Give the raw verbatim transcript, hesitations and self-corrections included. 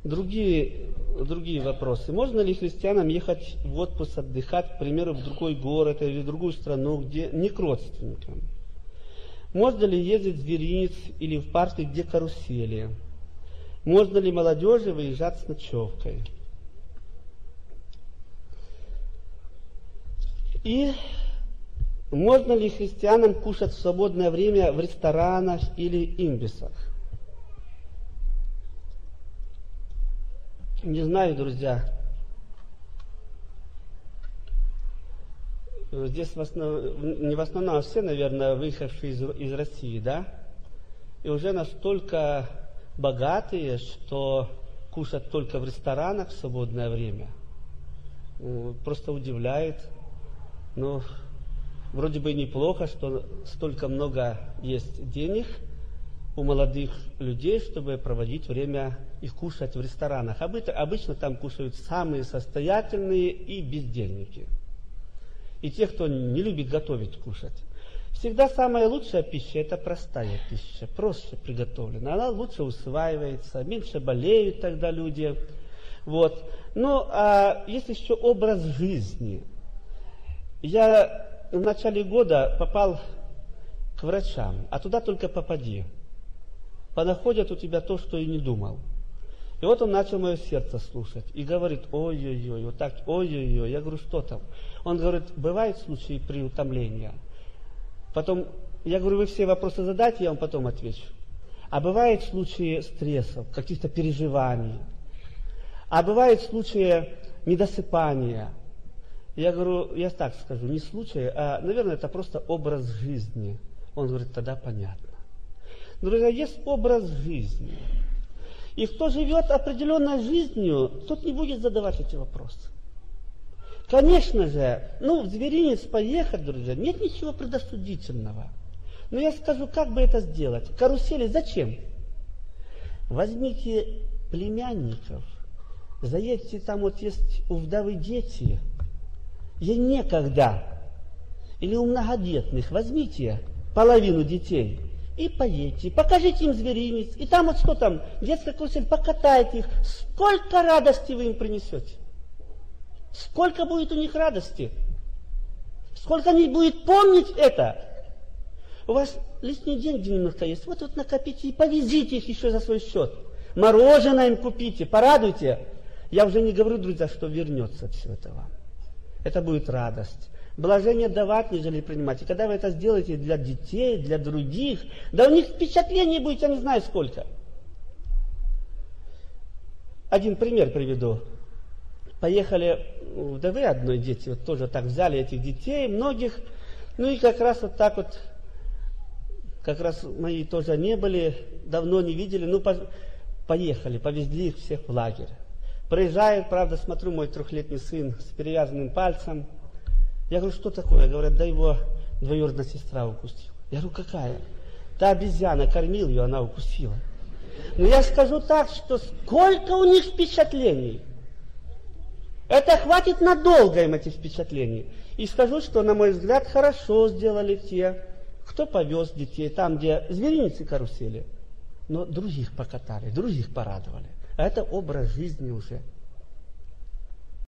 другие, другие вопросы. Можно ли христианам ехать в отпуск, отдыхать, к примеру, в другой город или в другую страну, где не к родственникам? Можно ли ездить в зверинец или в парки, где карусели? Можно ли молодежи выезжать с ночевкой? И можно ли христианам кушать в свободное время в ресторанах или имбисах? Не знаю, друзья. Здесь в основном, не в основном, а все, наверное, выехавшие из, из России, да? И уже настолько богатые, что кушать только в ресторанах в свободное время. Просто удивляет. Но вроде бы неплохо, что столько много есть денег у молодых людей, чтобы проводить время и кушать в ресторанах. Обычно, обычно там кушают самые состоятельные и бездельники. И те, кто не любит готовить, кушать. Всегда самая лучшая пища – это простая пища, проще приготовленная. Она лучше усваивается, меньше болеют тогда люди. Вот. Ну, а есть еще образ жизни. Я в начале года попал к врачам, а туда только попади. Понаходят у тебя то, что и не думал. И вот он начал мое сердце слушать и говорит: ой-ой-ой, вот так, ой-ой-ой. Я говорю: что там? Он говорит: бывают случаи приутомления. Потом, я говорю: вы все вопросы задайте, я вам потом отвечу. А бывают случаи стрессов, каких-то переживаний. А бывают случаи недосыпания. Я говорю, я так скажу, не случай, а, наверное, это просто образ жизни. Он говорит: тогда понятно. Друзья, есть образ жизни. И кто живет определенной жизнью, тот не будет задавать эти вопросы. Конечно же, ну, в зверинец поехать, друзья, нет ничего предосудительного. Но я скажу, как бы это сделать. Карусели зачем? Возьмите племянников, заедьте, там вот есть у вдовы дети, ей некогда. Или у многодетных возьмите половину детей и поедьте, покажите им зверинец. И там вот что там, детская карусель, покатайте их. Сколько радости вы им принесете. Сколько будет у них радости. Сколько они будут помнить это. У вас лишние деньги немножко есть. Вот вот накопите и повезите их еще за свой счет. Мороженое им купите, порадуйте. Я уже не говорю, друзья, что вернется все это вам. Это будет радость. Блажение давать, нежели принимать. И когда вы это сделаете для детей, для других, да у них впечатлений будет, я не знаю сколько. Один пример приведу. Поехали вдовы одной дети, вот тоже так взяли этих детей, многих, ну и как раз вот так вот, как раз мои тоже не были, давно не видели, ну по, поехали, повезли их всех в лагерь. Проезжает, правда, смотрю, мой трехлетний сын с перевязанным пальцем. Я говорю: что такое? Говорят: да его двоюродная сестра укусила. Я говорю: какая? Та обезьяна, кормил ее, она укусила. Но я скажу так, что сколько у них впечатлений. Это хватит надолго им этих впечатлений. И скажу, что, на мой взгляд, хорошо сделали те, кто повез детей там, где зверинец и карусели. Но других покатали, других порадовали. А это образ жизни уже.